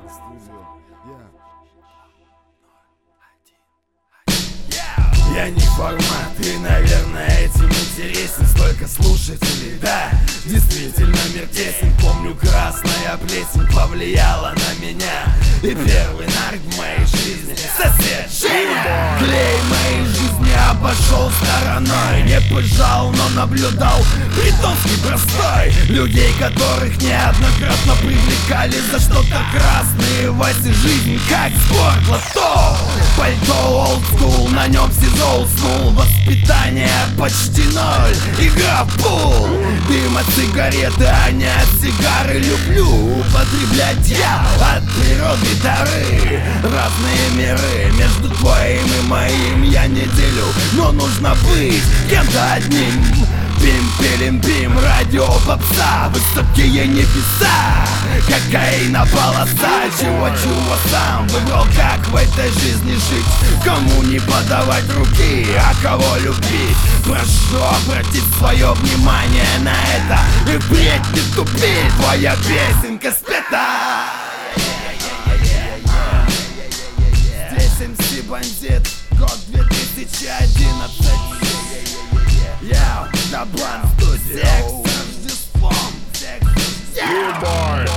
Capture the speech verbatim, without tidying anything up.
Я не формат, и, наверное, этим интересен. Столько слушателей, да, действительно мир тесен. Помню, красная плесень повлияла на меня. И первый нарк в моей жизни сосед Женя. Клей моей жизни обошел стороной. Не пожал, но наблюдал бредовский простой. Людей, которых неоднократно привлекали за что-то красные в этой жизни, как спорт лото. Пальто олдскул, на нем СИЗО уснул. Воспитание почти ноль, игра в пул. Дым от сигареты, а не от сигары. Люблю употреблять я от природы дары. Разные миры между твоим и моим я не делю, но нужно быть кем-то одним. Пим-пилим-пим, радио попса, высокие небеса, кокаина полоса. Чего-чего сам выбрал, как в этой жизни жить. Кому не подавать руки, а кого любить. Прошу обратить свое внимание на это и впредь не тупи, твоя песенка спета. Здесь эм си Бандит, год две тысячи одиннадцать. Я Даблан Студио. С Рождеством. Всех.